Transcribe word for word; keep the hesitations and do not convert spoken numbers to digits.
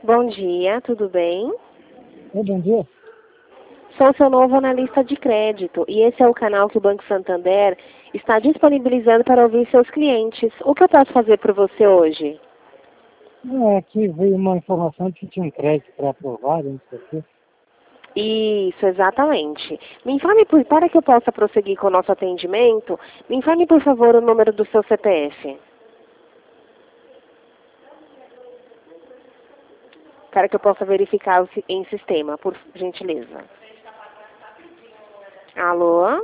Bom dia, tudo bem? Oi, bom dia. Sou seu novo analista de crédito e esse é o canal que o Banco Santander está disponibilizando para ouvir seus clientes. O que eu posso fazer por você hoje? É, aqui veio uma informação de que tinha um crédito para aprovar, não sei o quê. Isso, exatamente. Me informe, por, para que eu possa prosseguir com o nosso atendimento, me informe, por favor, o número do seu C P F. Para que eu possa verificar o si- em sistema, por gentileza. Alô?